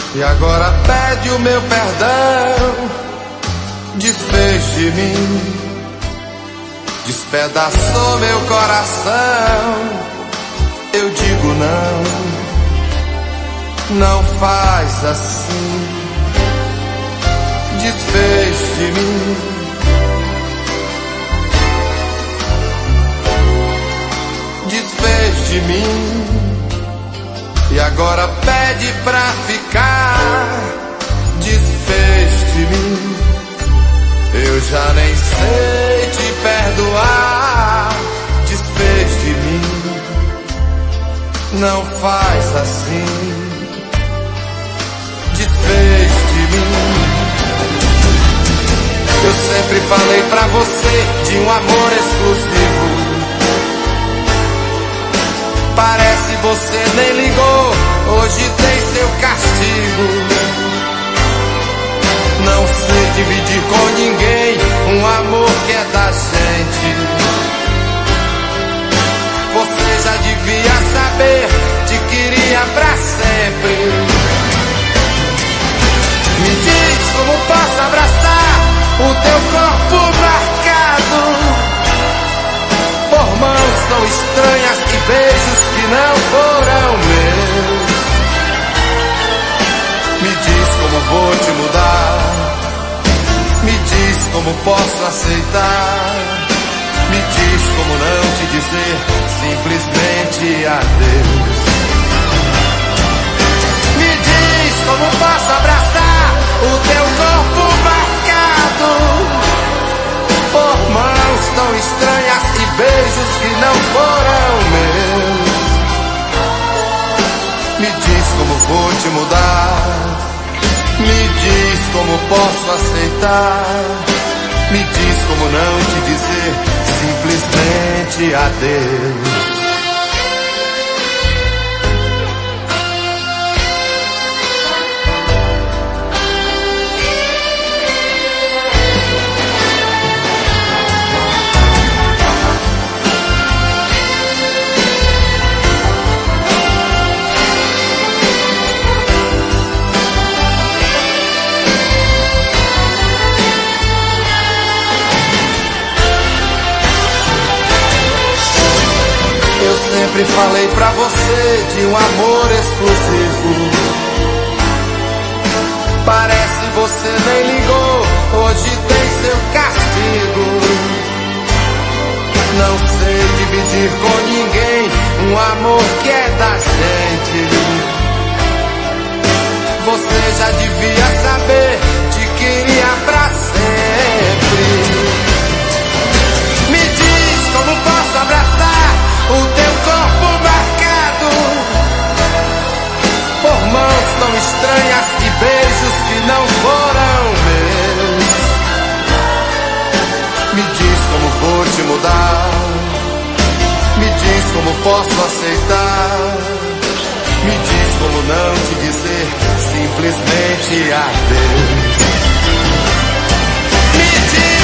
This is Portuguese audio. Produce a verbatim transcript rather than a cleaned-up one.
E agora pede o meu perdão. Desfez de mim, despedaçou meu coração. Eu digo não, não faz assim. Desfez de mim, desfez de mim. E agora pede pra ficar. Desfez de mim, eu já nem sei te perdoar. Desfez de mim, não faz assim. Desfez de mim. Eu sempre falei pra você de um amor exclusivo. Parece você nem ligou, hoje tem seu castigo. Não sei dividir com ninguém um amor que é da gente. Você já devia saber, te queria pra sempre. Me diz como posso abraçar o teu corpo marcado por mãos tão estranhas e beijos que não foram meus. Me diz como vou te mudar, me diz como posso aceitar, me diz como não te dizer simplesmente adeus. Me diz como posso abraçar o teu corpo marcado por mãos tão estranhas e beijos que não foram meus. Me diz como vou te mudar, me diz como posso aceitar, me diz como não te dizer simplesmente adeus. Sempre falei pra você de um amor exclusivo. Parece você nem ligou, hoje tem seu castigo. Não sei dividir com ninguém um amor que é da gente. Você já devia saber, te queria pra sempre. Me diz como posso abraçar o teu corpo marcado por mãos tão estranhas e beijos que não foram meus. Me diz como vou te mudar, me diz como posso aceitar, me diz como não te dizer simplesmente adeus. Me diz